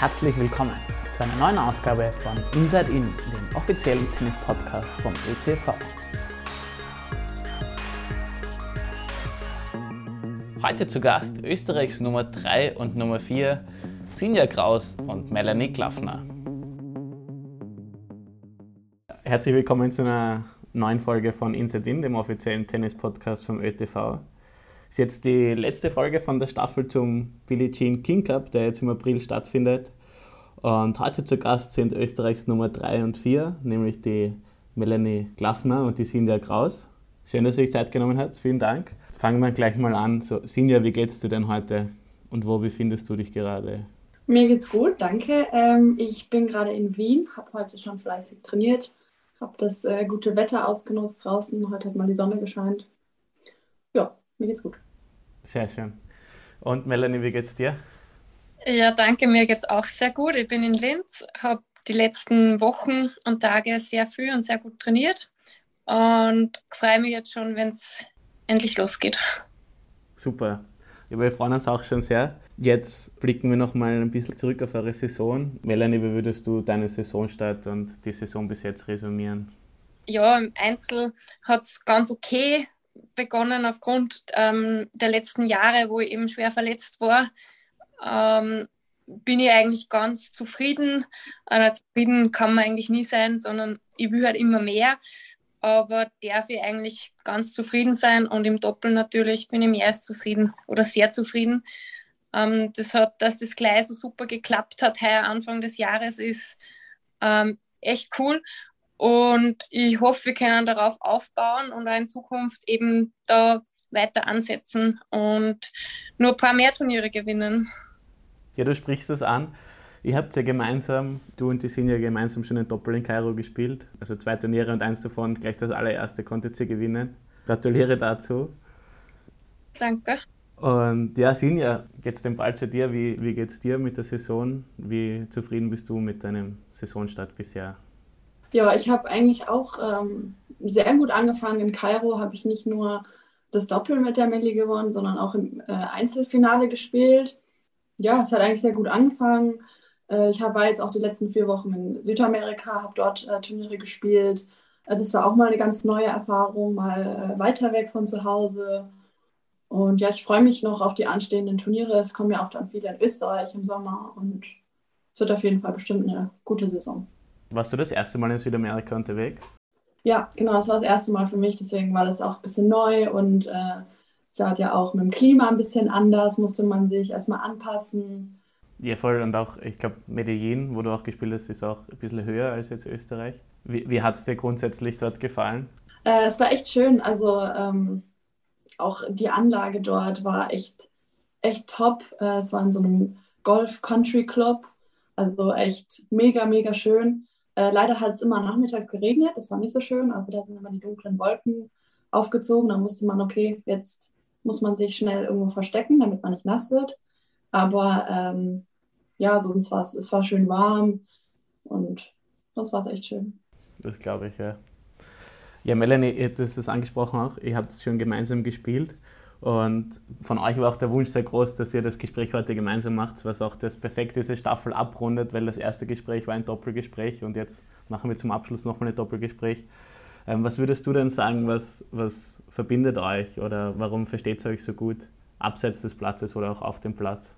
herzlich willkommen zu einer neuen Ausgabe von Inside In, dem offiziellen Tennis-Podcast vom ÖTV. Heute zu Gast Österreichs Nummer 3 und Nummer 4, Sinja Kraus und Melanie Klaffner. Herzlich willkommen zu einer neuen Folge von Inside In, dem offiziellen Tennis-Podcast vom ÖTV. Das ist jetzt die letzte Folge von der Staffel zum Billie Jean King Cup, der jetzt im April stattfindet. Und heute zu Gast sind Österreichs Nummer 3 und 4, nämlich die Melanie Klaffner und die Sinja Kraus. Schön, dass ihr euch Zeit genommen habt, vielen Dank. Fangen wir gleich mal an. So, Sinja, wie geht's dir denn heute und wo befindest du dich gerade? Mir geht's gut, danke. Ich bin gerade in Wien, habe heute schon fleißig trainiert, habe das gute Wetter ausgenutzt draußen. Heute hat mal die Sonne gescheint. Ja, mir geht's gut. Sehr schön. Und Melanie, wie geht's dir? Ja, danke, mir geht's auch sehr gut. Ich bin in Linz, habe die letzten Wochen und Tage sehr viel und sehr gut trainiert und freue mich jetzt schon, wenn es endlich losgeht. Super. Ja, wir freuen uns auch schon sehr. Jetzt blicken wir noch mal ein bisschen zurück auf eure Saison. Melanie, wie würdest du deine Saisonstart und die Saison bis jetzt resümieren? Ja, im Einzel hat es ganz okay begonnen aufgrund der letzten Jahre, wo ich eben schwer verletzt war. Bin ich eigentlich ganz zufrieden. Zufrieden kann man eigentlich nie sein, sondern ich will halt immer mehr. Aber darf ich eigentlich ganz zufrieden sein und im Doppel natürlich bin ich mehr als zufrieden oder sehr zufrieden. Dass das gleich so super geklappt hat heuer Anfang des Jahres ist echt cool. Und ich hoffe, wir können darauf aufbauen und auch in Zukunft eben da weiter ansetzen und nur ein paar mehr Turniere gewinnen. Ja, du sprichst das an. Ihr habt ja gemeinsam, du und die Sinja gemeinsam schon ein Doppel in Kairo gespielt. Also 2 Turniere und eins davon, gleich das allererste konntet ihr gewinnen. Gratuliere dazu. Danke. Und ja, Sinja, jetzt den Ball zu dir. Wie geht's dir mit der Saison? Wie zufrieden bist du mit deinem Saisonstart bisher? Ja, ich habe eigentlich auch sehr gut angefangen. In Kairo habe ich nicht nur das Doppel mit der Melli gewonnen, sondern auch im Einzelfinale gespielt. Ja, es hat eigentlich sehr gut angefangen. War jetzt auch die letzten 4 Wochen in Südamerika, habe dort Turniere gespielt. Das war auch mal eine ganz neue Erfahrung, mal weiter weg von zu Hause. Und ja, ich freue mich noch auf die anstehenden Turniere. Es kommen ja auch dann viele in Österreich im Sommer und es wird auf jeden Fall bestimmt eine gute Saison. Warst du das erste Mal in Südamerika unterwegs? Ja, genau, das war das erste Mal für mich, deswegen war das auch ein bisschen neu und es war ja auch mit dem Klima ein bisschen anders, musste man sich erstmal anpassen. Ja, voll. Und auch, ich glaube, Medellin, wo du auch gespielt hast, ist auch ein bisschen höher als jetzt Österreich. Wie hat es dir grundsätzlich dort gefallen? Es war echt schön, also auch die Anlage dort war echt top. Es war in so einem Golf-Country-Club, also echt mega, mega schön. Leider hat es immer nachmittags geregnet, das war nicht so schön. Also da sind immer die dunklen Wolken aufgezogen. Da musste man, okay, jetzt muss man sich schnell irgendwo verstecken, damit man nicht nass wird. Aber ja, sonst es war schön warm und sonst war es echt schön. Das glaube ich, ja. Ja, Melanie, du hast das angesprochen auch. Ihr habt es schon gemeinsam gespielt. Und von euch war auch der Wunsch sehr groß, dass ihr das Gespräch heute gemeinsam macht, was auch das perfekt diese Staffel abrundet, weil das erste Gespräch war ein Doppelgespräch und jetzt machen wir zum Abschluss nochmal ein Doppelgespräch. Was würdest du denn sagen, was verbindet euch oder warum versteht ihr euch so gut, abseits des Platzes oder auch auf dem Platz?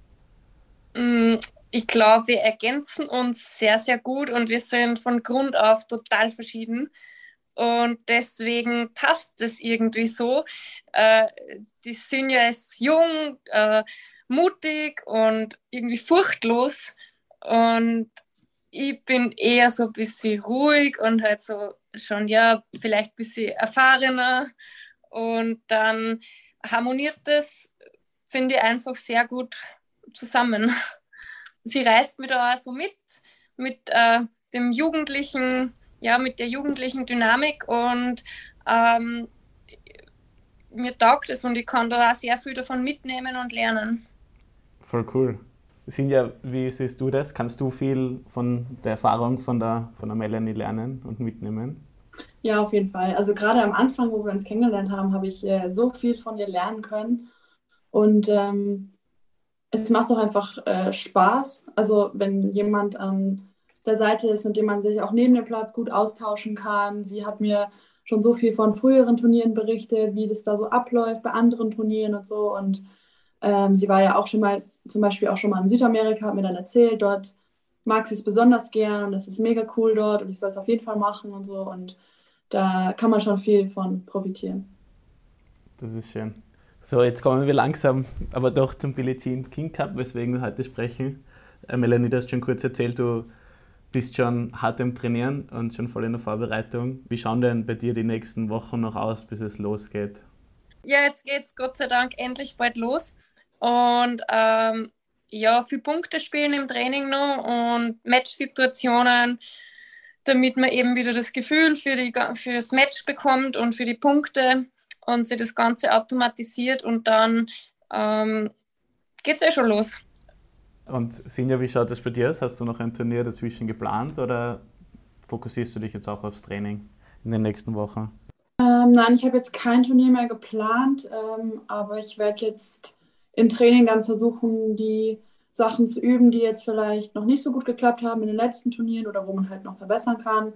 Ich glaube, wir ergänzen uns sehr, sehr gut und wir sind von Grund auf total verschieden. Und deswegen passt es irgendwie so. Die Sinja ist jung, mutig und irgendwie furchtlos. Und ich bin eher so ein bisschen ruhig und halt so schon, ja, vielleicht ein bisschen erfahrener. Und dann harmoniert das, finde ich, einfach sehr gut zusammen. Sie reißt mich da auch so mit dem jugendlichen, ja, mit der jugendlichen Dynamik und ähm, mir taugt es und ich kann da auch sehr viel davon mitnehmen und lernen. Voll cool. Sinja, wie siehst du das? Kannst du viel von der Erfahrung von der Melanie lernen und mitnehmen? Ja, auf jeden Fall. Also gerade am Anfang, wo wir uns kennengelernt haben, habe ich so viel von ihr lernen können. Und es macht doch einfach Spaß. Also wenn jemand an der Seite ist, mit dem man sich auch neben dem Platz gut austauschen kann. Sie hat mir schon so viel von früheren Turnieren berichtet, wie das da so abläuft bei anderen Turnieren und so. Und sie war ja auch schon mal, zum Beispiel auch schon mal in Südamerika, hat mir dann erzählt, dort mag sie es besonders gern und es ist mega cool dort und ich soll es auf jeden Fall machen und so. Und da kann man schon viel von profitieren. Das ist schön. So, jetzt kommen wir langsam, aber doch zum Billie Jean King Cup, weswegen wir heute sprechen. Melanie, du hast schon kurz erzählt, du bist schon hart im Trainieren und schon voll in der Vorbereitung. Wie schauen denn bei dir die nächsten Wochen noch aus, bis es losgeht? Ja, jetzt geht's Gott sei Dank endlich bald los. Und ja, viel Punkte spielen im Training noch und Matchsituationen, damit man eben wieder das Gefühl für das Match bekommt und für die Punkte und sich das Ganze automatisiert und dann geht's schon los. Und Sinja, wie schaut das bei dir aus? Hast du noch ein Turnier dazwischen geplant oder fokussierst du dich jetzt auch aufs Training in den nächsten Wochen? Nein, ich habe jetzt kein Turnier mehr geplant, aber ich werde jetzt im Training dann versuchen, die Sachen zu üben, die jetzt vielleicht noch nicht so gut geklappt haben in den letzten Turnieren oder wo man halt noch verbessern kann.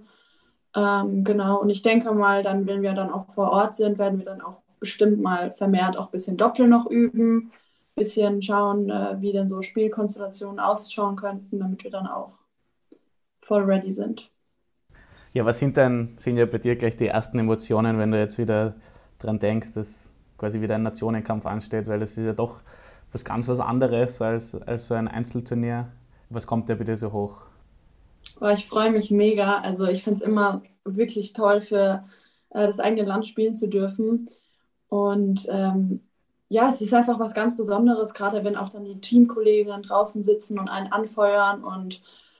Genau, und ich denke mal, dann, wenn wir dann auch vor Ort sind, werden wir dann auch bestimmt mal vermehrt auch ein bisschen Doppel noch üben, ein bisschen schauen, wie denn so Spielkonstellationen ausschauen könnten, damit wir dann auch voll ready sind. Ja, was sind ja bei dir gleich die ersten Emotionen, wenn du jetzt wieder dran denkst, dass quasi wieder ein Nationenkampf ansteht, weil das ist ja doch was anderes als so ein Einzelturnier. Was kommt da bei dir so hoch? Aber ich freue mich mega. Also ich finde es immer wirklich toll, für das eigene Land spielen zu dürfen. Und ja, es ist einfach was ganz Besonderes, gerade wenn auch dann die Teamkollegen dann draußen sitzen und einen anfeuern und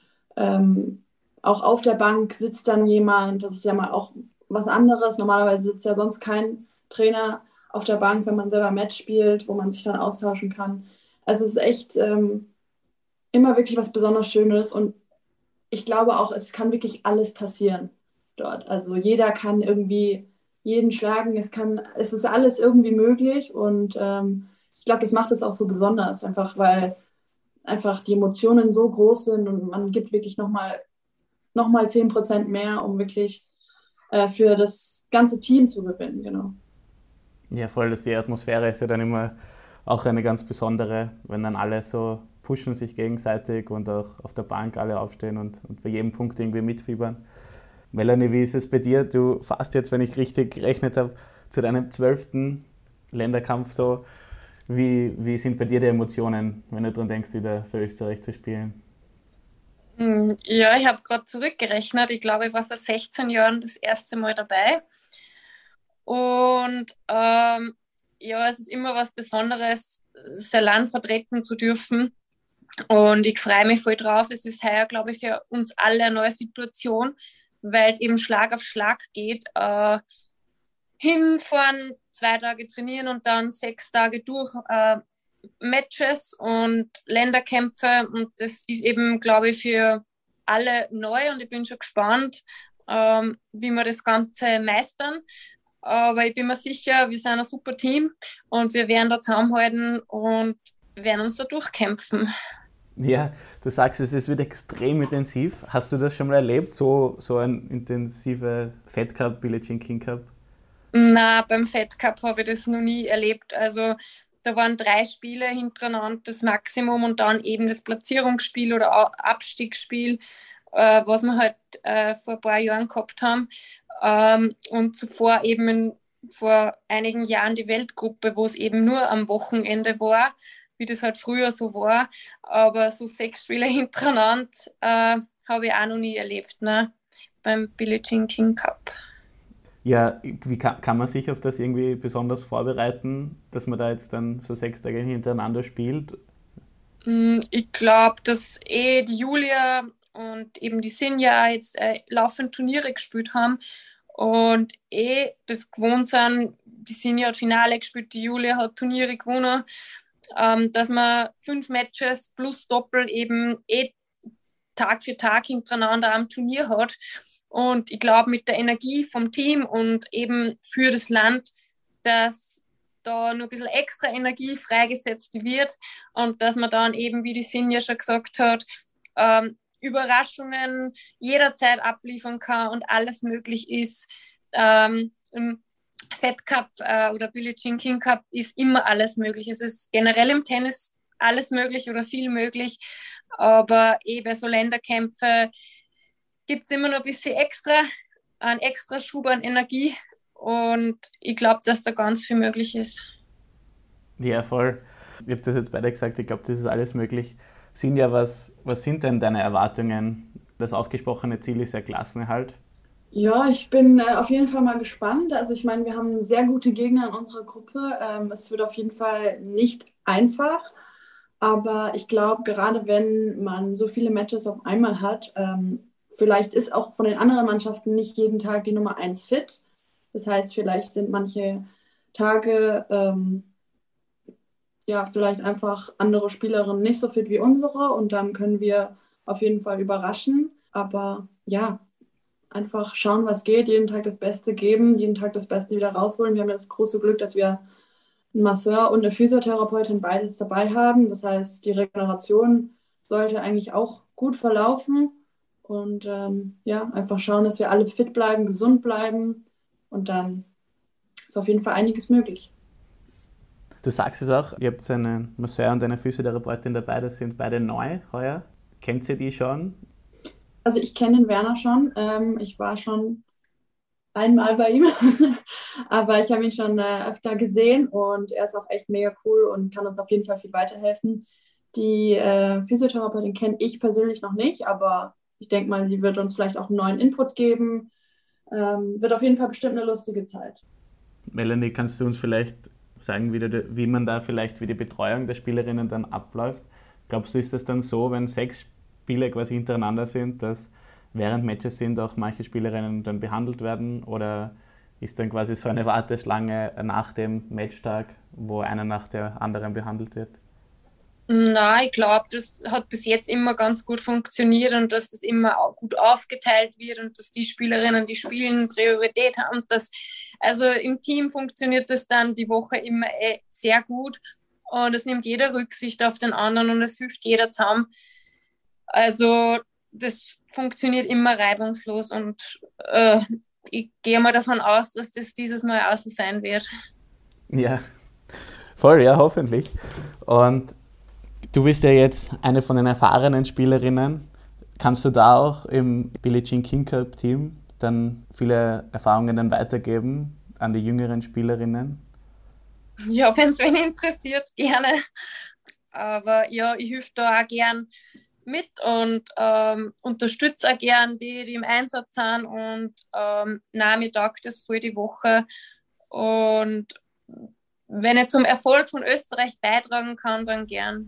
ähm, auch auf der Bank sitzt dann jemand. Das ist ja mal auch was anderes. Normalerweise sitzt ja sonst kein Trainer auf der Bank, wenn man selber Match spielt, wo man sich dann austauschen kann. Also es ist echt immer wirklich was besonders Schönes und ich glaube auch, es kann wirklich alles passieren dort. Also jeder kann irgendwie jeden schlagen. Es ist alles irgendwie möglich und ich glaube, das macht es auch so besonders, einfach weil einfach die Emotionen so groß sind und man gibt wirklich noch mal 10% mehr, um wirklich für das ganze Team zu gewinnen, genau. Ja, voll, dass die Atmosphäre ist ja dann immer auch eine ganz besondere, wenn dann alle so pushen sich gegenseitig und auch auf der Bank alle aufstehen und bei jedem Punkt irgendwie mitfiebern. Melanie, wie ist es bei dir? Du fährst jetzt, wenn ich richtig gerechnet habe, zu deinem 12. Länderkampf so. Wie sind bei dir die Emotionen, wenn du daran denkst, wieder für Österreich zu spielen? Ja, ich habe gerade zurückgerechnet. Ich glaube, ich war vor 16 Jahren das erste Mal dabei. Und ja, es ist immer was Besonderes, sein Land vertreten zu dürfen. Und ich freue mich voll drauf. Es ist heuer, glaube ich, für uns alle eine neue Situation, weil es eben Schlag auf Schlag geht. Hinfahren, 2 Tage trainieren und dann 6 Tage durch Matches und Länderkämpfe. Und das ist eben, glaube ich, für alle neu und ich bin schon gespannt, wie wir das Ganze meistern. Aber ich bin mir sicher, wir sind ein super Team und wir werden da zusammenhalten und werden uns da durchkämpfen. Ja, du sagst, es wird extrem intensiv. Hast du das schon mal erlebt, so ein intensiver Fed Cup, Billie Jean King Cup? Na, beim Fed Cup habe ich das noch nie erlebt. Also da waren 3 Spiele hintereinander das Maximum und dann eben das Platzierungsspiel oder Abstiegsspiel, was wir halt vor ein paar Jahren gehabt haben. Und zuvor eben vor einigen Jahren die Weltgruppe, wo es eben nur am Wochenende war, wie das halt früher so war. Aber so 6 Spiele hintereinander habe ich auch noch nie erlebt, ne? Beim Billie Jean King Cup. Ja, wie kann man sich auf das irgendwie besonders vorbereiten, dass man da jetzt dann so 6 Tage hintereinander spielt? Ich glaube, dass die Julia und eben die Sinja jetzt laufend Turniere gespielt haben und das gewohnt sind. Die Sinja hat Finale gespielt, die Julia hat Turniere gewonnen, dass man 5 Matches plus Doppel eben Tag für Tag hintereinander am Turnier hat. Und ich glaube, mit der Energie vom Team und eben für das Land, dass da nur ein bisschen extra Energie freigesetzt wird und dass man dann eben, wie die Sinja schon gesagt hat, Überraschungen jederzeit abliefern kann und alles möglich ist. Im Fed Cup oder Billie Jean King Cup ist immer alles möglich. Es ist generell im Tennis alles möglich oder viel möglich, aber bei so Länderkämpfe gibt es immer noch ein bisschen einen extra Schub an Energie und ich glaube, dass da ganz viel möglich ist. Ja, voll. Ich habe das jetzt beide gesagt, ich glaube, das ist alles möglich. Sinja, was sind denn deine Erwartungen? Das ausgesprochene Ziel ist ja Klassenerhalt. Ja, ich bin auf jeden Fall mal gespannt. Also ich meine, wir haben sehr gute Gegner in unserer Gruppe. Es wird auf jeden Fall nicht einfach. Aber ich glaube, gerade wenn man so viele Matches auf einmal hat, vielleicht ist auch von den anderen Mannschaften nicht jeden Tag die Nummer 1 fit. Das heißt, vielleicht sind manche Tage ja vielleicht einfach andere Spielerinnen nicht so fit wie unsere und dann können wir auf jeden Fall überraschen. Aber ja, einfach schauen, was geht, jeden Tag das Beste geben, jeden Tag das Beste wieder rausholen. Wir haben ja das große Glück, dass wir einen Masseur und eine Physiotherapeutin beides dabei haben. Das heißt, die Regeneration sollte eigentlich auch gut verlaufen. Und ja, einfach schauen, dass wir alle fit bleiben, gesund bleiben. Und dann ist auf jeden Fall einiges möglich. Du sagst es auch, ihr habt einen Masseur und eine Physiotherapeutin dabei, das sind beide neu heuer. Kennt ihr die schon? Also ich kenne den Werner schon. Ich war schon einmal bei ihm, aber ich habe ihn schon öfter gesehen und er ist auch echt mega cool und kann uns auf jeden Fall viel weiterhelfen. Die Physiotherapeutin kenne ich persönlich noch nicht, aber ich denke mal, sie wird uns vielleicht auch einen neuen Input geben. Wird auf jeden Fall bestimmt eine lustige Zeit. Melanie, kannst du uns vielleicht sagen, wie man da vielleicht, wie die Betreuung der Spielerinnen dann abläuft? Glaubst du, ist das dann so, wenn 6 Spiele quasi hintereinander sind, dass während Matches sind auch manche Spielerinnen dann behandelt werden oder ist dann quasi so eine Warteschlange nach dem Matchtag, wo einer nach der anderen behandelt wird? Nein, ich glaube, das hat bis jetzt immer ganz gut funktioniert und dass das immer auch gut aufgeteilt wird und dass die Spielerinnen, die spielen, Priorität haben. Und also im Team funktioniert das dann die Woche immer sehr gut und es nimmt jeder Rücksicht auf den anderen und es hilft jeder zusammen. Also das funktioniert immer reibungslos und ich gehe mal davon aus, dass das dieses Mal auch so sein wird. Ja, voll, ja, hoffentlich. Und du bist ja jetzt eine von den erfahrenen Spielerinnen. Kannst du da auch im Billie Jean King Cup Team dann viele Erfahrungen dann weitergeben an die jüngeren Spielerinnen? Ja, wenn es wen interessiert, gerne. Aber ja, ich helfe da auch gern mit und unterstütze auch gern die im Einsatz sind und mir taugt das voll die Woche. Und wenn ich zum Erfolg von Österreich beitragen kann, dann gern.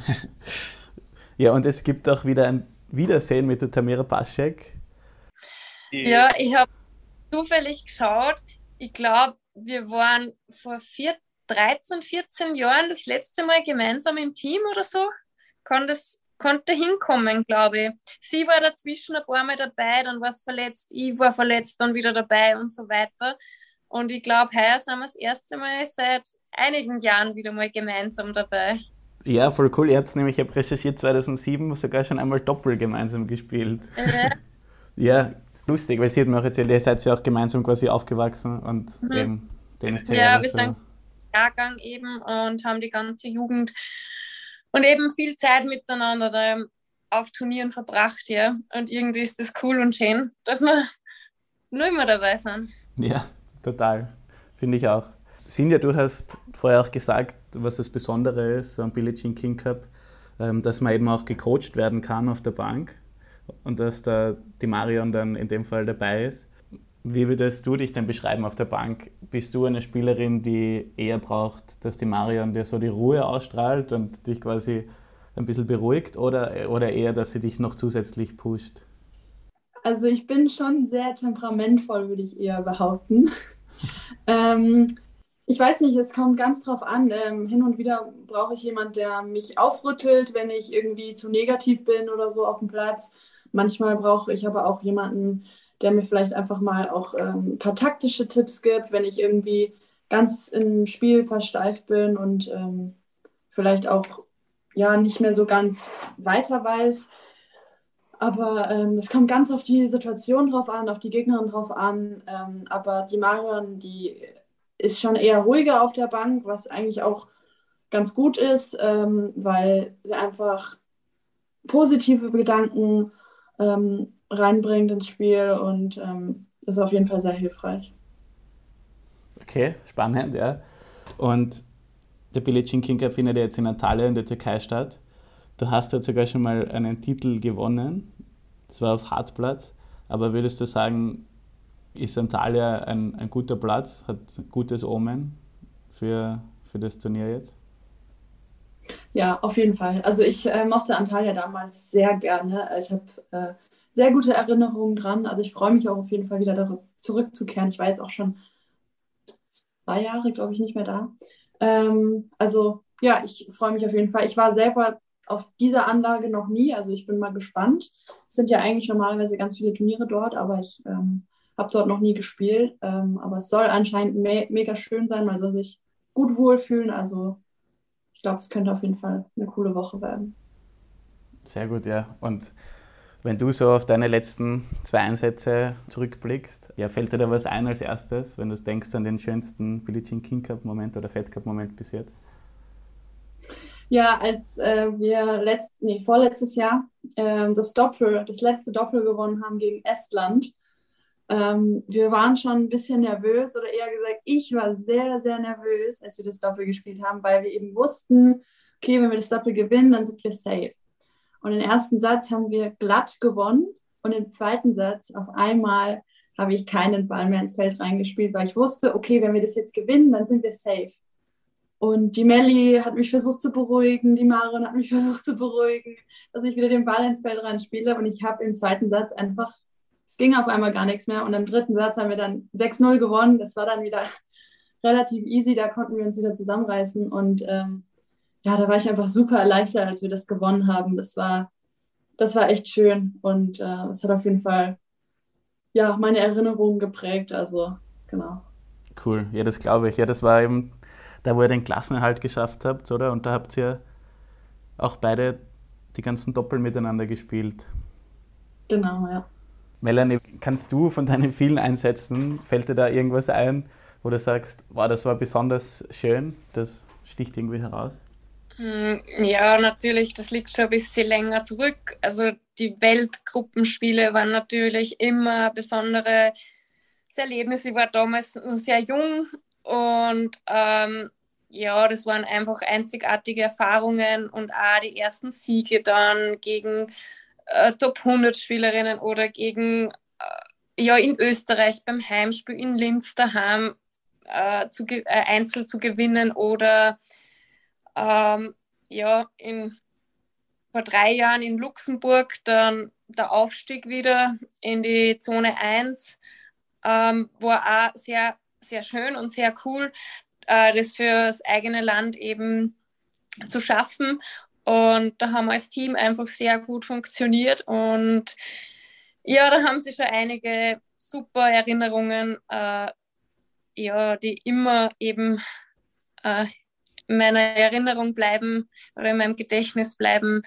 Ja, und es gibt auch wieder ein Wiedersehen mit der Tamira Paschek. Ja, ich habe zufällig geschaut. Ich glaube, wir waren vor 13, 14 Jahren das letzte Mal gemeinsam im Team oder so. Konnte hinkommen, glaube ich. Sie war dazwischen ein paar Mal dabei, dann war es verletzt, ich war verletzt, dann wieder dabei und so weiter. Und ich glaube, heuer sind wir das erste Mal seit einigen Jahren wieder mal gemeinsam dabei. Ja, voll cool. Ich habe recherchiert, 2007 sogar schon einmal Doppel gemeinsam gespielt. Ja, lustig, weil sie hat mir auch erzählt, ihr seid ja auch gemeinsam quasi aufgewachsen und eben Tenniskarriere. Ja, wir sind Jahrgang eben und haben die ganze Jugend und eben viel Zeit miteinander da auf Turnieren verbracht, ja. Und irgendwie ist das cool und schön, dass wir nur immer dabei sind. Ja, total. Finde ich auch. Sinja, du hast vorher auch gesagt, was das Besondere ist am Billie Jean King Cup, dass man eben auch gecoacht werden kann auf der Bank und dass da die Marion dann in dem Fall dabei ist. Wie würdest du dich denn beschreiben auf der Bank? Bist du eine Spielerin, die eher braucht, dass die Marion dir so die Ruhe ausstrahlt und dich quasi ein bisschen beruhigt oder eher, dass sie dich noch zusätzlich pusht? Also ich bin schon sehr temperamentvoll, würde ich eher behaupten. Ich weiß nicht, es kommt ganz drauf an. Hin und wieder brauche ich jemanden, der mich aufrüttelt, wenn ich irgendwie zu negativ bin oder so auf dem Platz. Manchmal brauche ich aber auch jemanden, der mir vielleicht einfach mal auch ein paar taktische Tipps gibt, wenn ich irgendwie ganz im Spiel versteift bin und vielleicht auch nicht mehr so ganz weiter weiß. Aber es kommt ganz auf die Situation drauf an, auf die Gegnerin drauf an. Aber die Marion, die ist schon eher ruhiger auf der Bank, was eigentlich auch ganz gut ist, weil sie einfach positive Gedanken reinbringt ins Spiel und ist auf jeden Fall sehr hilfreich. Okay, spannend, ja. Und der Billie Jean King Cup findet ja jetzt in Antalya in der Türkei statt. Du hast jetzt sogar schon mal einen Titel gewonnen, zwar auf Hartplatz, aber würdest du sagen, ist Antalya ein guter Platz, hat ein gutes Omen für das Turnier jetzt? Ja, auf jeden Fall. Also ich mochte Antalya damals sehr gerne. Ich habe sehr gute Erinnerungen dran. Also ich freue mich auch auf jeden Fall wieder darauf zurückzukehren. Ich war jetzt auch schon 2 Jahre, glaube ich, nicht mehr da. Also ja, ich freue mich auf jeden Fall. Ich war selber auf dieser Anlage noch nie, also ich bin mal gespannt. Es sind ja eigentlich normalerweise ganz viele Turniere dort, aber ich habe dort noch nie gespielt. Aber es soll anscheinend mega schön sein, man soll sich gut wohlfühlen. Also ich glaube, es könnte auf jeden Fall eine coole Woche werden. Sehr gut, ja. Und wenn du so auf deine letzten 2 Einsätze zurückblickst, ja, fällt dir da was ein als erstes, wenn du denkst an den schönsten Billie Jean King Cup Moment oder Fed Cup Moment bis jetzt? Ja, als wir vorletztes Jahr das letzte Doppel gewonnen haben gegen Estland, wir waren schon ein bisschen nervös oder eher gesagt, ich war sehr, sehr nervös, als wir das Doppel gespielt haben, weil wir eben wussten, okay, wenn wir das Doppel gewinnen, dann sind wir safe. Und den ersten Satz haben wir glatt gewonnen und im zweiten Satz auf einmal habe ich keinen Ball mehr ins Feld reingespielt, weil ich wusste, okay, wenn wir das jetzt gewinnen, dann sind wir safe. Und die Melli hat mich versucht zu beruhigen, die Marion hat mich versucht zu beruhigen, dass ich wieder den Ball ins Feld reinspiele. Und ich habe im zweiten Satz einfach, es ging auf einmal gar nichts mehr. Und im dritten Satz haben wir dann 6-0 gewonnen. Das war dann wieder relativ easy, da konnten wir uns wieder zusammenreißen. Und da war ich einfach super erleichtert, als wir das gewonnen haben. Das war echt schön und es hat auf jeden Fall meine Erinnerungen geprägt. Also, genau. Cool, ja, das glaube ich. Ja, das war eben da, wo ihr den Klassenerhalt geschafft habt, oder? Und da habt ihr auch beide die ganzen Doppel miteinander gespielt. Genau, ja. Melanie, kannst du von deinen vielen Einsätzen, fällt dir da irgendwas ein, wo du sagst, wow, das war besonders schön, das sticht irgendwie heraus? Ja, natürlich, das liegt schon ein bisschen länger zurück. Also die Weltgruppenspiele waren natürlich immer ein besonderes Erlebnis. Ich war damals noch sehr jung und das waren einfach einzigartige Erfahrungen und auch die ersten Siege dann gegen Top-100-Spielerinnen oder gegen in Österreich beim Heimspiel in Linz daheim Einzel zu gewinnen oder vor 3 Jahren in Luxemburg dann der Aufstieg wieder in die Zone 1 war auch sehr, sehr schön und sehr cool, das für das eigene Land eben zu schaffen. Und da haben wir als Team einfach sehr gut funktioniert und ja, da haben sie schon einige super Erinnerungen, die immer eben in meiner Erinnerung bleiben oder in meinem Gedächtnis bleiben,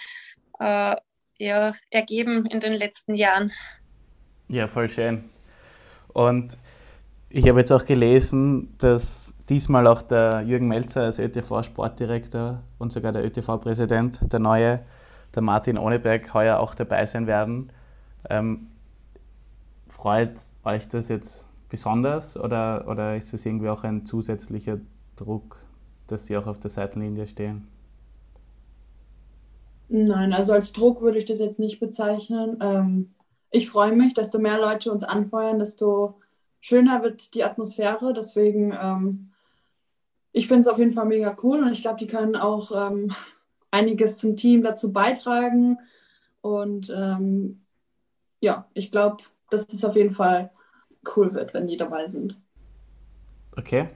ergeben in den letzten Jahren. Ja, voll schön. Und ich habe jetzt auch gelesen, dass diesmal auch der Jürgen Melzer als ÖTV-Sportdirektor und sogar der ÖTV-Präsident, der neue, der Martin Ohneberg, heuer auch dabei sein werden. Freut euch das jetzt besonders oder ist es irgendwie auch ein zusätzlicher Druck, dass sie auch auf der Seitenlinie stehen? Nein, also als Druck würde ich das jetzt nicht bezeichnen. Ich freue mich, desto mehr Leute uns anfeuern, desto schöner wird die Atmosphäre. Deswegen, ich finde es auf jeden Fall mega cool und ich glaube, die können auch einiges zum Team dazu beitragen. Und ich glaube, dass das auf jeden Fall cool wird, wenn die dabei sind. Okay.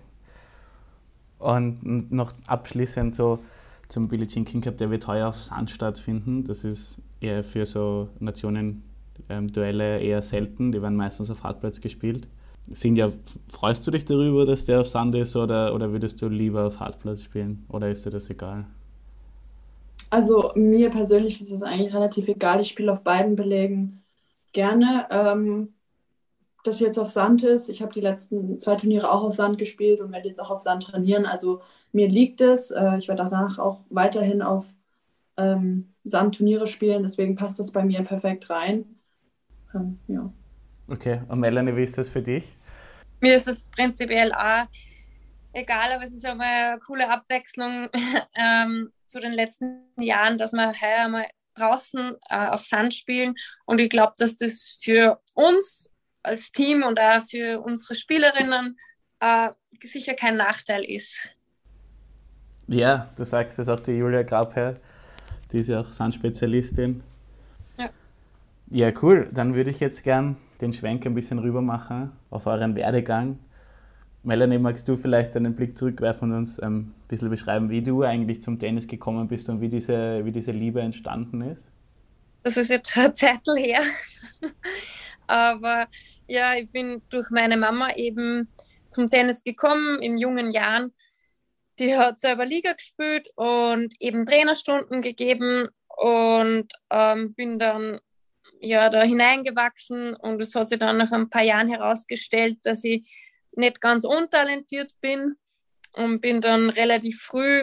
Und noch abschließend so zum Billie Jean King Cup, der wird heuer auf Sand stattfinden. Das ist eher für so Nationen-Duelle eher selten, die werden meistens auf Hartplatz gespielt. Sinja, freust du dich darüber, dass der auf Sand ist oder würdest du lieber auf Hartplatz spielen? Oder ist dir das egal? Also mir persönlich ist es eigentlich relativ egal. Ich spiele auf beiden Belägen gerne. Das jetzt auf Sand ist. Ich habe die letzten 2 Turniere auch auf Sand gespielt und werde jetzt auch auf Sand trainieren. Also mir liegt es. Ich werde danach auch weiterhin auf Sandturniere spielen. Deswegen passt das bei mir perfekt rein. Ja. Okay, und Melanie, wie ist das für dich? Mir ist es prinzipiell auch egal, aber es ist einmal eine coole Abwechslung zu den letzten Jahren, dass wir heuer mal draußen auf Sand spielen. Und ich glaube, dass das für uns als Team und auch für unsere Spielerinnen sicher kein Nachteil ist. Ja, du sagst das auch die Julia Grabherr, die ist ja auch Sandspezialistin. Ja. Ja, cool. Dann würde ich jetzt gern den Schwenk ein bisschen rüber machen auf euren Werdegang. Melanie, magst du vielleicht einen Blick zurückwerfen und uns ein bisschen beschreiben, wie du eigentlich zum Tennis gekommen bist und wie diese Liebe entstanden ist? Das ist jetzt schon eine Zeit her. Aber ja, ich bin durch meine Mama eben zum Tennis gekommen in jungen Jahren. Die hat selber Liga gespielt und eben Trainerstunden gegeben und bin dann ja da hineingewachsen und es hat sich dann nach ein paar Jahren herausgestellt, dass ich nicht ganz untalentiert bin und bin dann relativ früh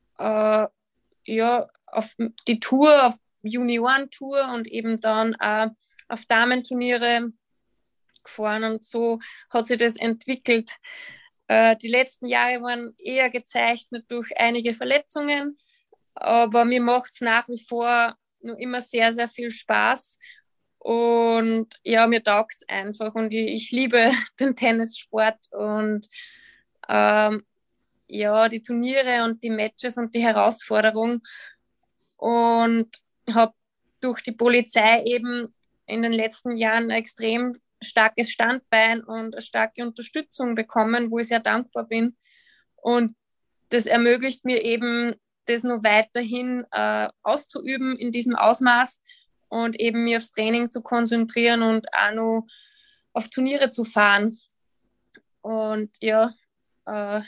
ja, auf die Tour, auf Juniorentour und eben dann auch auf Damenturniere gefahren und so hat sich das entwickelt. Die letzten Jahre waren eher gezeichnet durch einige Verletzungen, aber mir macht es nach wie vor noch immer sehr, sehr viel Spaß. Und ja, mir taugt es einfach und ich liebe den Tennissport und ja, die Turniere und die Matches und die Herausforderung und habe durch die Polizei eben in den letzten Jahren ein extrem starkes Standbein und eine starke Unterstützung bekommen, wo ich sehr dankbar bin. Und das ermöglicht mir eben, das noch weiterhin auszuüben in diesem Ausmaß und eben mir aufs Training zu konzentrieren und auch noch auf Turniere zu fahren. Und ja, da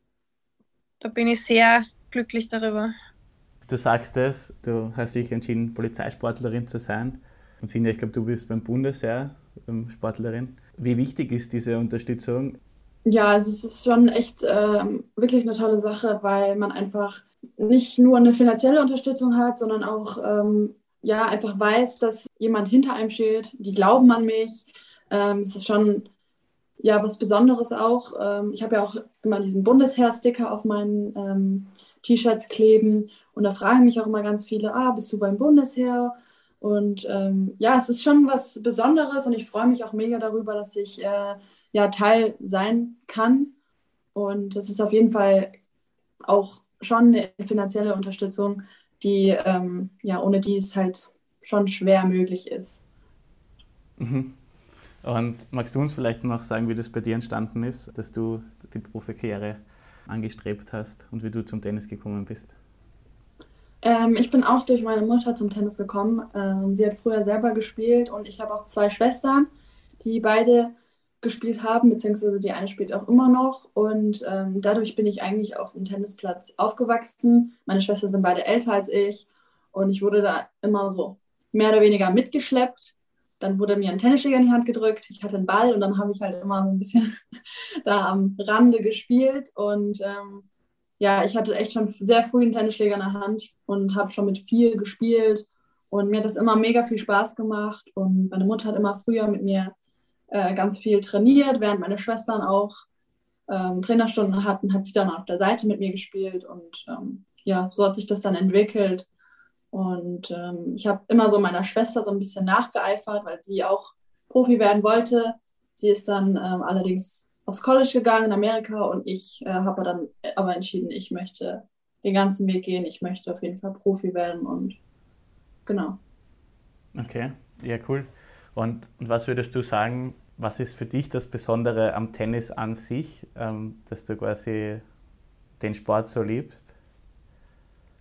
bin ich sehr glücklich darüber. Du sagst es, du hast dich entschieden, Polizeisportlerin zu sein. Und Sinja, ich glaube, du bist beim Bundesheer Sportlerin. Wie wichtig ist diese Unterstützung? Ja, also es ist schon echt wirklich eine tolle Sache, weil man einfach nicht nur eine finanzielle Unterstützung hat, sondern auch ja, einfach weiß, dass jemand hinter einem steht, die glauben an mich. Es ist schon ja, was Besonderes auch. Ich habe ja auch immer diesen Bundesheer-Sticker auf meinen T-Shirts kleben und da fragen mich auch immer ganz viele, bist du beim Bundesheer? Und ja, es ist schon was Besonderes und ich freue mich auch mega darüber, dass ich ja Teil sein kann. Und das ist auf jeden Fall auch schon eine finanzielle Unterstützung, die ja ohne die es halt schon schwer möglich ist. Mhm. Und magst du uns vielleicht noch sagen, wie das bei dir entstanden ist, dass du die Profikarriere angestrebt hast und wie du zum Tennis gekommen bist? Ich bin auch durch meine Mutter zum Tennis gekommen. Sie hat früher selber gespielt und ich habe auch 2 Schwestern, die beide gespielt haben, beziehungsweise die eine spielt auch immer noch. Und dadurch bin ich eigentlich auf dem Tennisplatz aufgewachsen. Meine Schwestern sind beide älter als ich und ich wurde da immer so mehr oder weniger mitgeschleppt. Dann wurde mir ein Tennisschläger in die Hand gedrückt. Ich hatte einen Ball und dann habe ich halt immer so ein bisschen da am Rande gespielt und ja, ich hatte echt schon sehr früh einen Tennisschläger in der Hand und habe schon mit 4 gespielt. Und mir hat das immer mega viel Spaß gemacht. Und meine Mutter hat immer früher mit mir ganz viel trainiert, während meine Schwestern auch Trainerstunden hatten, hat sie dann auf der Seite mit mir gespielt. Und ja, so hat sich das dann entwickelt. Und ich habe immer so meiner Schwester so ein bisschen nachgeeifert, weil sie auch Profi werden wollte. Sie ist dann allerdings aufs College gegangen in Amerika und ich habe dann aber entschieden, ich möchte den ganzen Weg gehen. Ich möchte auf jeden Fall Profi werden und genau. Okay, ja, cool. Und was würdest du sagen, was ist für dich das Besondere am Tennis an sich, dass du quasi den Sport so liebst?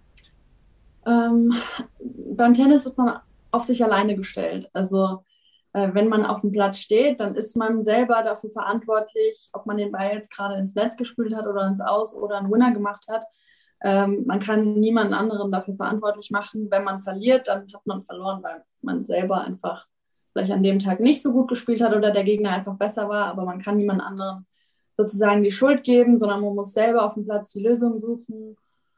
Ähm, Beim Tennis ist man auf sich alleine gestellt. Also wenn man auf dem Platz steht, dann ist man selber dafür verantwortlich, ob man den Ball jetzt gerade ins Netz gespült hat oder ins Aus oder einen Winner gemacht hat. Man kann niemanden anderen dafür verantwortlich machen. Wenn man verliert, dann hat man verloren, weil man selber einfach vielleicht an dem Tag nicht so gut gespielt hat oder der Gegner einfach besser war. Aber man kann niemand anderen sozusagen die Schuld geben, sondern man muss selber auf dem Platz die Lösung suchen.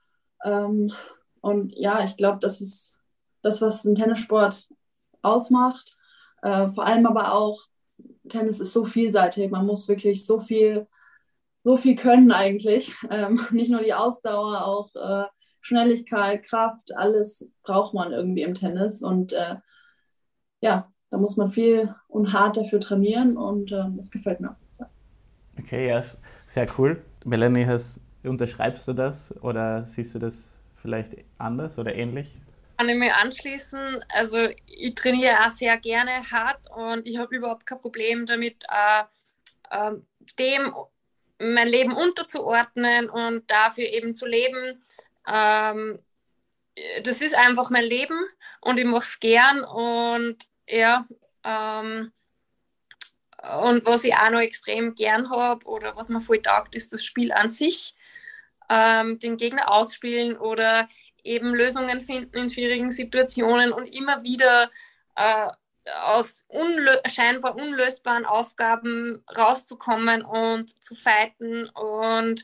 Und ja, ich glaube, das ist das, was den Tennissport ausmacht. Vor allem aber auch, Tennis ist so vielseitig. Man muss wirklich so viel können eigentlich. Nicht nur die Ausdauer, auch Schnelligkeit, Kraft, alles braucht man irgendwie im Tennis. Und ja, da muss man viel und hart dafür trainieren und das gefällt mir. Ja. Okay, ja, sehr cool. Melanie, unterschreibst du das oder siehst du das vielleicht anders oder ähnlich? Kann ich mir anschließen. Also ich trainiere auch sehr gerne hart und ich habe überhaupt kein Problem damit, dem mein Leben unterzuordnen und dafür eben zu leben. Das ist einfach mein Leben und ich mache es gern und ja, und was ich auch noch extrem gern habe oder was mir voll taugt, ist das Spiel an sich. Den Gegner ausspielen oder eben Lösungen finden in schwierigen Situationen und immer wieder aus scheinbar unlösbaren Aufgaben rauszukommen und zu fighten. Und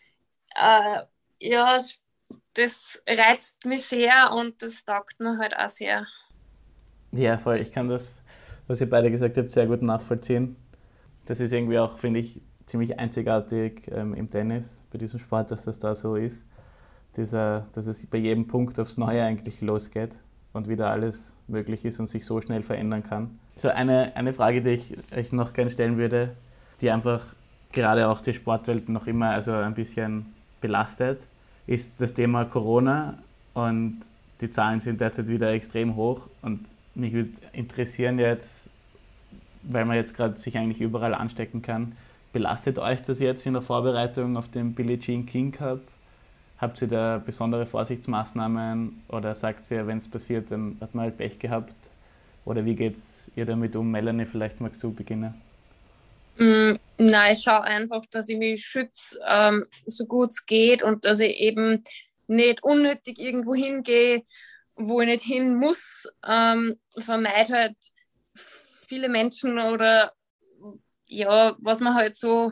ja, das reizt mich sehr und das taugt mir halt auch sehr. Ja, voll. Ich kann das, was ihr beide gesagt habt, sehr gut nachvollziehen. Das ist irgendwie auch, finde ich, ziemlich einzigartig im Tennis, bei diesem Sport, dass das da so ist. Dass es bei jedem Punkt aufs Neue eigentlich losgeht und wieder alles möglich ist und sich so schnell verändern kann. So eine Frage, die ich euch noch gerne stellen würde, die einfach gerade auch die Sportwelt noch immer also ein bisschen belastet, ist das Thema Corona und die Zahlen sind derzeit wieder extrem hoch und mich würde interessieren jetzt, weil man jetzt gerade sich eigentlich überall anstecken kann, belastet euch das jetzt in der Vorbereitung auf den Billie Jean King Cup? Habt ihr da besondere Vorsichtsmaßnahmen oder sagt ihr, wenn es passiert, dann hat man halt Pech gehabt? Oder wie geht ihr damit um? Melanie, vielleicht magst du beginnen. Nein, ich schaue einfach, dass ich mich schütze, so gut es geht und dass ich eben nicht unnötig irgendwo hingehe, wo ich nicht hin muss. Vermeide halt viele Menschen oder ja, was man halt so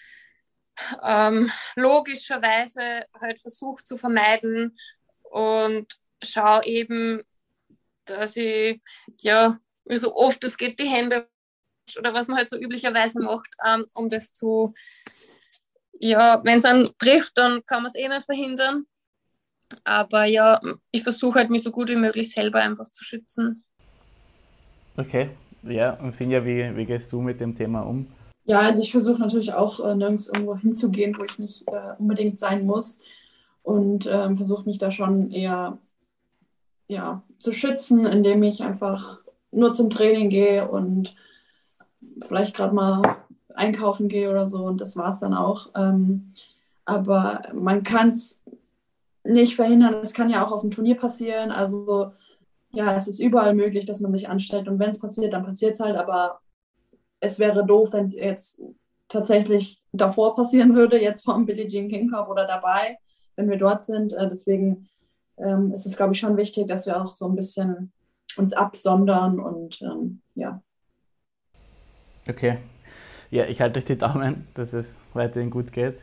logischerweise halt versucht zu vermeiden und schaue eben, dass ich ja so oft es geht die Hände oder was man halt so üblicherweise macht, um das zu, ja, wenn es einen trifft, dann kann man es eh nicht verhindern. Aber ja, ich versuche halt mich so gut wie möglich selber einfach zu schützen. Okay, ja, und Sinja, wie gehst du mit dem Thema um? Ja, also ich versuche natürlich auch nirgends irgendwo hinzugehen, wo ich nicht unbedingt sein muss und versuche mich da schon eher zu schützen, indem ich einfach nur zum Training gehe und vielleicht gerade mal einkaufen gehe oder so und das war es dann auch. Aber man kann es nicht verhindern, es kann ja auch auf dem Turnier passieren, also ja, es ist überall möglich, dass man sich ansteckt und wenn es passiert, dann passiert es halt, aber es wäre doof, wenn es jetzt tatsächlich davor passieren würde, jetzt vom Billie Jean King Cup oder dabei, wenn wir dort sind. Deswegen ist es, glaube ich, schon wichtig, dass wir auch so ein bisschen uns absondern und ja. Okay, ja, ich halte euch die Daumen, dass es weiterhin gut geht.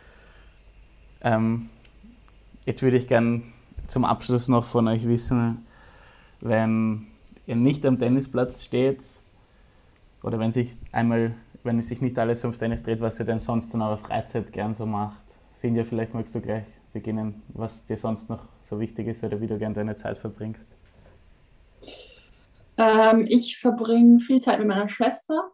Jetzt würde ich gerne zum Abschluss noch von euch wissen, wenn ihr nicht am Tennisplatz steht oder wenn es sich nicht alles ums Tennis dreht, was ihr denn sonst in eurer Freizeit gern so macht. Sinja, vielleicht magst du gleich beginnen, was dir sonst noch so wichtig ist oder wie du gern deine Zeit verbringst. Ich verbringe viel Zeit mit meiner Schwester.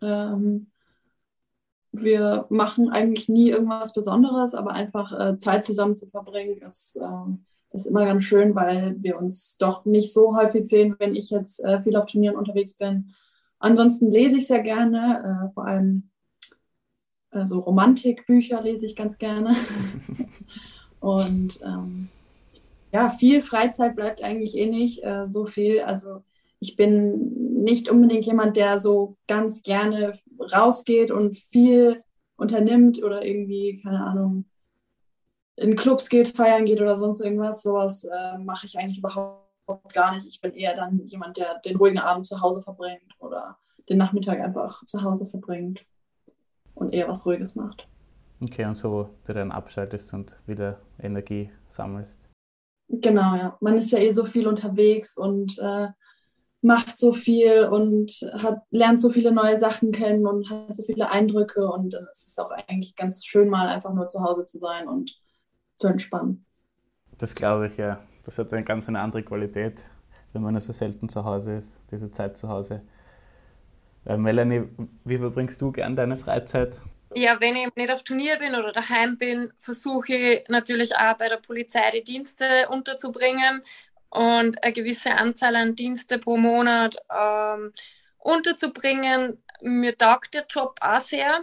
Wir machen eigentlich nie irgendwas Besonderes, aber einfach Zeit zusammen zu verbringen ist immer ganz schön, weil wir uns doch nicht so häufig sehen, wenn ich jetzt viel auf Turnieren unterwegs bin. Ansonsten lese ich sehr gerne, vor allem so Romantikbücher lese ich ganz gerne. Und ja, viel Freizeit bleibt eigentlich eh nicht so viel. Also ich bin nicht unbedingt jemand, der so ganz gerne rausgeht und viel unternimmt oder irgendwie, keine Ahnung, in Clubs geht, feiern geht oder sonst irgendwas. Sowas mache ich eigentlich überhaupt gar nicht. Ich bin eher dann jemand, der den ruhigen Abend zu Hause verbringt oder den Nachmittag einfach zu Hause verbringt und eher was Ruhiges macht. Okay, und so, wo du dann abschaltest und wieder Energie sammelst. Genau, ja. Man ist ja eh so viel unterwegs und macht so viel und lernt so viele neue Sachen kennen und hat so viele Eindrücke und dann ist es auch eigentlich ganz schön, mal einfach nur zu Hause zu sein und zu entspannen. Das glaube ich, ja. Das hat eine ganz andere Qualität, wenn man so selten zu Hause ist, diese Zeit zu Hause. Melanie, wie verbringst du gern deine Freizeit? Ja, wenn ich nicht auf Turnier bin oder daheim bin, versuche ich natürlich auch bei der Polizei die Dienste unterzubringen und eine gewisse Anzahl an Dienste pro Monat unterzubringen. Mir taugt der Job auch sehr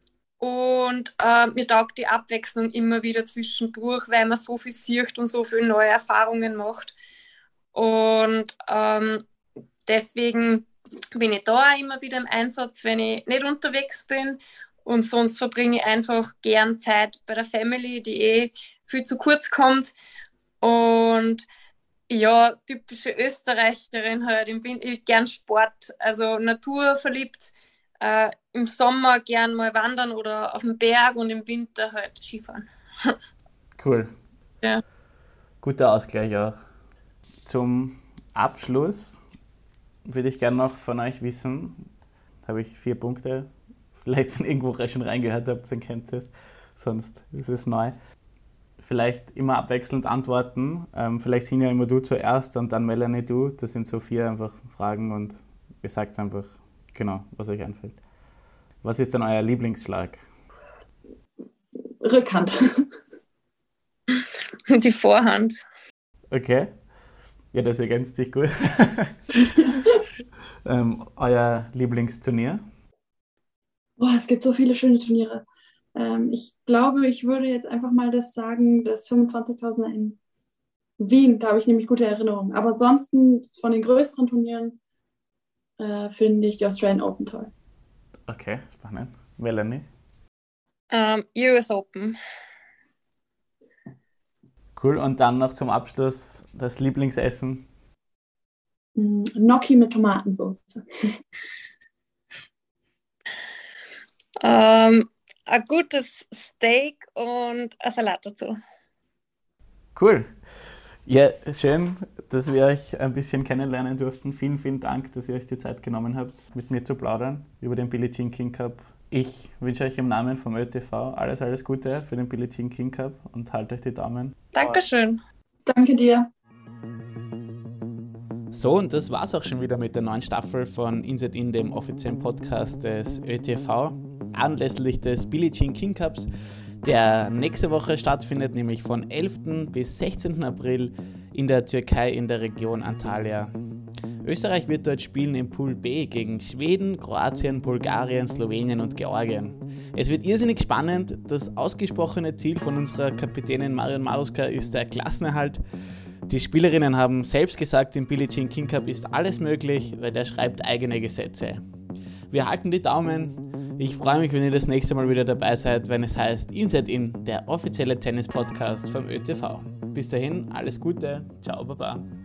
und mir taugt die Abwechslung immer wieder zwischendurch, weil man so viel sieht und so viele neue Erfahrungen macht. Und deswegen bin ich da auch immer wieder im Einsatz, wenn ich nicht unterwegs bin. Und sonst verbringe ich einfach gern Zeit bei der Family, die viel zu kurz kommt. Und ja, typische Österreicherin halt, ich gern Sport, also naturverliebt. Im Sommer gern mal wandern oder auf dem Berg und im Winter halt Skifahren. Cool. Ja. Guter Ausgleich auch. Zum Abschluss würde ich gerne noch von euch wissen, habe ich 4 Punkte. Vielleicht, wenn irgendwo schon reingehört habt, dann kennt ihr es. Sonst ist es neu. Vielleicht immer abwechselnd antworten. Vielleicht sind ja immer du zuerst und dann Melanie du. Das sind so 4 einfach Fragen und ihr sagt einfach genau, was euch einfällt. Was ist denn euer Lieblingsschlag? Rückhand. Die Vorhand. Okay. Ja, das ergänzt sich gut. Euer Lieblingsturnier? Boah, es gibt so viele schöne Turniere. Ich glaube, ich würde jetzt einfach mal das sagen, das 25.000er in Wien. Da habe ich nämlich gute Erinnerungen. Aber ansonsten von den größeren Turnieren finde ich die Australian Open toll. Okay, spannend. Melanie? US Open. Cool. Und dann noch zum Abschluss das Lieblingsessen? Gnocchi mit Tomatensauce. Ein gutes Steak und ein Salat dazu. Cool. Ja, schön, dass wir euch ein bisschen kennenlernen durften. Vielen, vielen Dank, dass ihr euch die Zeit genommen habt, mit mir zu plaudern über den Billie Jean King Cup. Ich wünsche euch im Namen vom ÖTV alles Gute für den Billie Jean King Cup und haltet euch die Daumen. Dankeschön. Danke dir. So, und das war's auch schon wieder mit der neuen Staffel von Inside In, dem offiziellen Podcast des ÖTV, anlässlich des Billie Jean King Cups, der nächste Woche stattfindet, nämlich von 11. bis 16. April in der Türkei in der Region Antalya. Österreich wird dort spielen im Pool B gegen Schweden, Kroatien, Bulgarien, Slowenien und Georgien. Es wird irrsinnig spannend. Das ausgesprochene Ziel von unserer Kapitänin Marion Maruska ist der Klassenerhalt. Die Spielerinnen haben selbst gesagt, im Billie Jean King Cup ist alles möglich, weil der schreibt eigene Gesetze. Wir halten die Daumen. Ich freue mich, wenn ihr das nächste Mal wieder dabei seid, wenn es heißt Inside In, der offizielle Tennis-Podcast vom ÖTV. Bis dahin, alles Gute. Ciao, Baba.